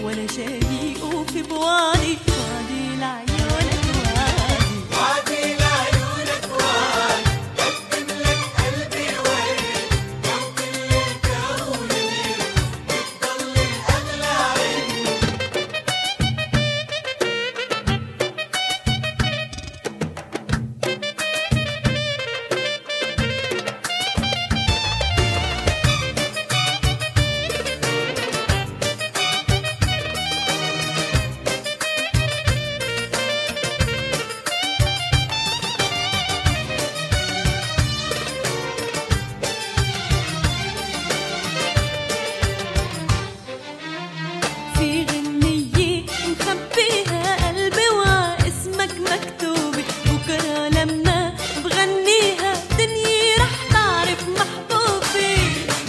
وانا شايق وفي بوادي وادي لعيونك وادي وادي لعيونك وادي قدم لك قلبي ورد لو كل الكون بيرد بتضل الأغلى عندي في غنية مخبيها قلبي واسمك مكتوب بكرة لما بغنيها دنيا رح تعرف محبوبي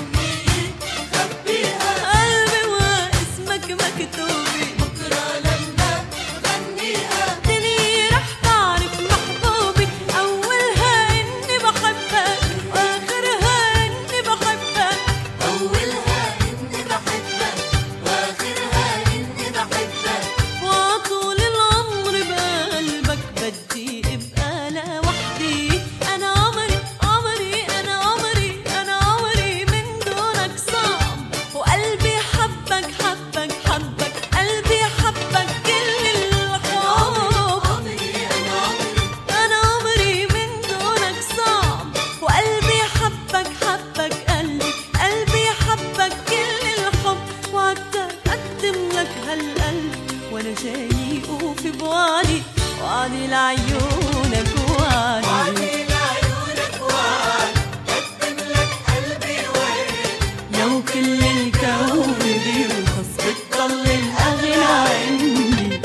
خبيها قلبي واسمك مكتوب بكرة لما بغنيها دنيا رح تعرف محبوبي أولها إني بحبك وآخرها إني بحبك أولها إني بحبك وآخرها إني بحبك وطول العمر بقلبك بدي ابقى لوحدي انا عمري عمري انا عمري انا عمري من دونك صعب وقلبي حبك حبك حبك قلبي حبك كل الحب عمري أنا عمري انا عمري من دونك صعب وقلبي حبك حبك قلبي حبك كل الحب وعدتك اقدم لك هالقلب وانا شايق وفي بوادي وادي لعيونك وادي وادي لعيونك وادي قدم لك قلبي ورد لو كل الكون بيرخص بتضل الاغلى عندي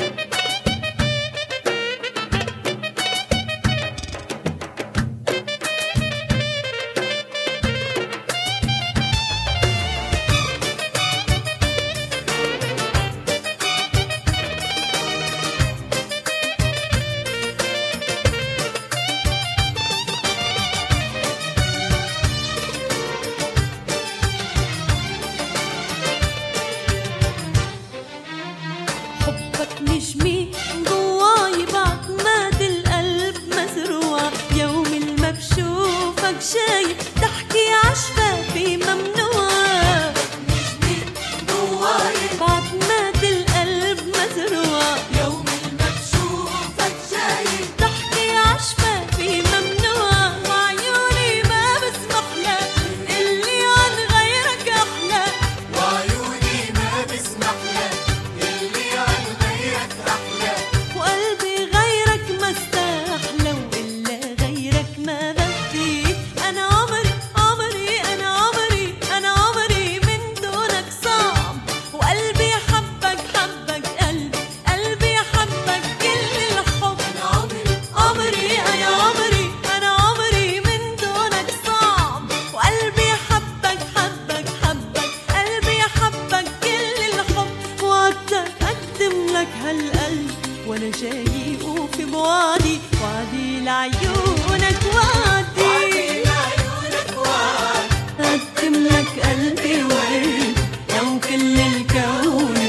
حبك نجمي جواي بعد مات القلب مزروع يوم ما بشوفك شايف تحكي عشفافي ممنوع نجمي جواي بعد مات القلب مزروع يوم ما بشوفك شايف تحكي عشفافي ممنوع وعيوني ما بسمح لك اللي عن غيرك أحلى وعيوني ما بسمح لك اللي عن غيرك أحلى وقلبي غيرك ما استحلى وإلا غيرك ما بدي أنا عمري عمري أنا عمري أنا عمري من دونك صعب وقلبي حبك حبك قلبي حبك كل الحب أنا عمري عمري أنا عمري أنا عمري من دونك صعب وقلبي حبك قلبي حبك كل الحب وعدتك أقدم لك هالقلب وأنا شايق وفي بوادي وادي لعيونك وادي وادي لعيونك وادي أقدم لك قلبي ورد لو كل الكون